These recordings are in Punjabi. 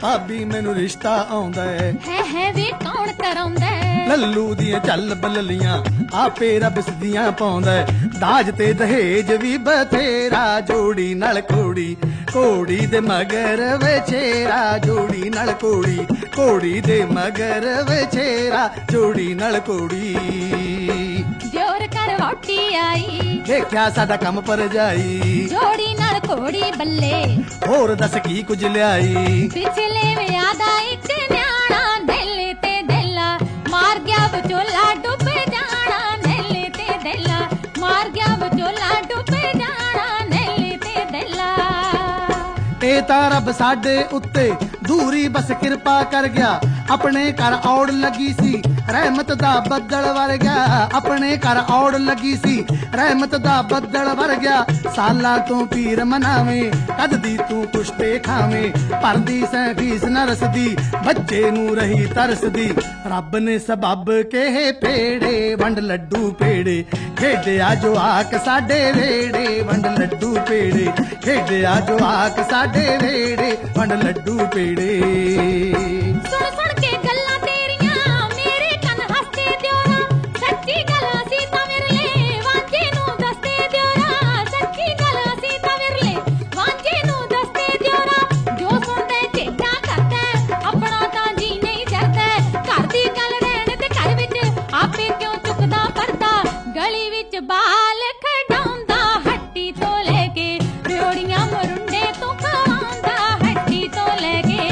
ਭਾਬੀ ਮੈਨੂੰ ਰਿਸ਼ਤਾ ਆਉਂਦਾ ਹੈ ਵੇ ਕੌਣ ਕਰਾਉਂਦਾ ਲੱਲੂ ਦੀਆਂ ਚੱਲ ਬੱਲਲੀਆਂ ਆਪੇ ਰੱਬ ਸਿੱਧੀਆਂ ਪਾਉਂਦਾ ਦਾਜ ਤੇ ਦਹੇਜ ਵੀ ਬਥੇਰਾ ਜੋੜੀ ਨਾਲ ਕੋੜੀ ਕੋੜੀ ਦੇ ਮਗਰ ਵਿਚੇਰਾ ਜੋੜੀ ਨਾਲ ਕੋੜੀ ਕੋੜੀ ਦੇ ਮਗਰ ਵਿਚੇਰਾ ਜੋੜੀ ਨਾਲ ਕੋੜੀ ਦਿਓਰ ਘਰ ਵਹੁਟੀ ਆਈ ਦੇਖਿਆ ਸਾਡਾ ਕੰਮ ਪਰ ਜਾਈ ਜੋੜੀ ਨਾਲ ਕੋੜੀ ਬੱਲੇ ਹੋਰ ਦੱਸ ਕੀ ਕੁਝ ਲਿਆਈ ਪਿਛਲੇ ਵਿਆਹ ਦਾ ਇੱਕ ਨਿਆਣਾ ਦਿਲ ਤੇ ਦਿਲਾ ਮਾਰ ਗਿਆ ਵਿਚੋਲਾ ਡੁੱਬ ਜਾਣਾ ਦਿਲ ਤੇ ਦਿਲਾ ਮਾਰ ਗਿਆ ਵਿਚੋਲਾ ਡੁੱਬ ਜਾਣਾ ਦਿਲ ਤੇ ਦਿਲਾ ਇਹ ਤਾਂ ਰੱਬ ਸਾਡੇ ਉੱਤੇ ਦੂਰੀ ਬਸ ਕਿਰਪਾ ਕਰ ਗਿਆ ਆਪਣੇ ਘਰ ਔੜ ਲੱਗੀ ਸੀ ਰਹਿਮਤ ਦਾ ਬੱਦਲ ਵਰ ਗਿਆ ਆਪਣੇ ਘਰ ਔੜ ਲੱਗੀ ਸੀ ਰਹਿਮਤ ਦਾ ਬੱਦਲ ਵਰ ਗਿਆ ਸਾਲਾਂ ਤੋਂ ਪੀਰ ਮਨਾਵੇਂ ਕਦ ਦੀ ਤੂੰ ਕੁਸ਼ਤੇ ਖਾਵੇਂ ਭਰਦੀ ਸੈਂ ਫੀਸ ਨਾ ਰਸਦੀ ਬੱਚੇ ਨੂੰ ਰਹੀ ਤਰਸਦੀ ਰੱਬ ਨੇ ਸਬੱਬ ਕੇ ਪੇੜੇ ਵੰਡ ਲੱਡੂ ਪੇੜੇ ਖੇਡਿਆ ਜਵਾਕ ਸਾਡੇ ਵੇੜੇ ਵੰਡ ਲੱਡੂ ਪੇੜੇ ਖੇਡਿਆ ਜਵਾਕ ਸਾਡੇ ਵੇੜੇ ਵੰਡ ਲੱਡੂ ਪੇੜੇ ਸੁਣ ਸੁਣ ਕੇ ਗੱਲਾਂ ਤੇਰੀਆਂ ਮੇਰੇ ਕੰਨ ਹੱਸਦੇ ਦਿਓਰਾ ਸੱਚੀ ਗੱਲ ਅਸੀਂ ਤਾਂ ਵਿਰਲੇ ਵਾਂਝੇ ਨੂੰ ਦੱਸਦੇ ਦਿਓਰਾ ਸੱਚੀ ਗੱਲ ਅਸੀਂ ਤਾਂ ਵਿਰਲੇ ਵਾਂਝੇ ਨੂੰ ਦੱਸਦੇ ਦਿਓਰਾ ਜੋ ਸੁਣਦੇ ਚੇਤਾ ਕਰਦਾ ਆਪਣਾ ਤਾਂ ਜੀ ਨਹੀਂ ਜਰਦਾ ਘਰ ਦੀ ਗੱਲ ਰਹਿਣ ਤੇ ਘਰ ਵਿੱਚ ਆਪੇ ਕਿਉਂ ਚੁੱਕਦਾ ਪਰਦਾ ਗਲੀ ਵਿੱਚ ਬਾਲ ਖਡਾਉਂਦਾ ਹੱਟੀ ਤੋਂ ਲੈ ਕੇ ਰਿਓੜੀਆਂ ਮਰੁੰਡੇ ਤੋਂ ਖਵਾਉਂਦਾ ਹੱਟੀ ਤੋਂ ਲੈ ਕੇ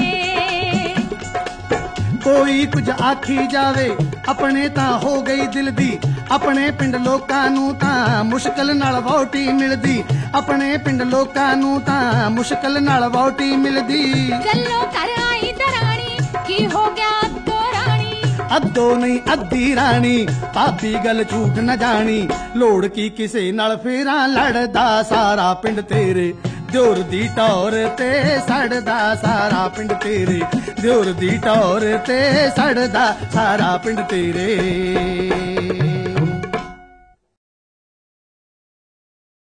ਕੋਈ ਕੁਝ ਆਖੀ ਜਾਵੇ ਆਪਣੇ ਤਾਂ ਹੋ ਗਈ ਦਿਲ ਦੀ ਆਪਣੇ ਪਿੰਡ ਲੋਕਾਂ ਨੂੰ ਤਾਂ ਮੁਸ਼ਕਲ ਨਾਲ ਵਹੁਟੀ ਮਿਲਦੀ ਆਪਣੇ ਪਿੰਡ ਲੋਕਾਂ ਨੂੰ ਤਾਂ ਮੁਸ਼ਕਲ ਨਾਲ ਵਹੁਟੀ ਮਿਲਦੀ ਗੱਲੋਂ ਘਰ ਆਈ ਦਰਾਣੀ ਕੀ ਹੋ ਗਿਆ ਅੱਧੋ ਰਾਣੀ ਅੱਧੋ ਨਹੀਂ ਅੱਧੀ ਰਾਣੀ ਭਾਬੀ ਗੱਲ ਝੂਠ ਨਾ ਜਾਣੀ ਲੋੜ ਕੀ ਕਿਸੇ ਨਾਲ ਫੇਰਾਂ ਲੜਦਾ ਸਾਰਾ ਪਿੰਡ ਤੇਰੇ ਦਿਓਰ ਦੀ ਟੌਰ ਤੇ ਸੜਦਾ ਸਾਰਾ ਪਿੰਡ ਤੇਰੇ ਦਿਓਰ ਦੀ ਟੌਰ ਤੇ ਸੜਦਾ ਸਾਰਾ ਪਿੰਡ ਤੇਰੇ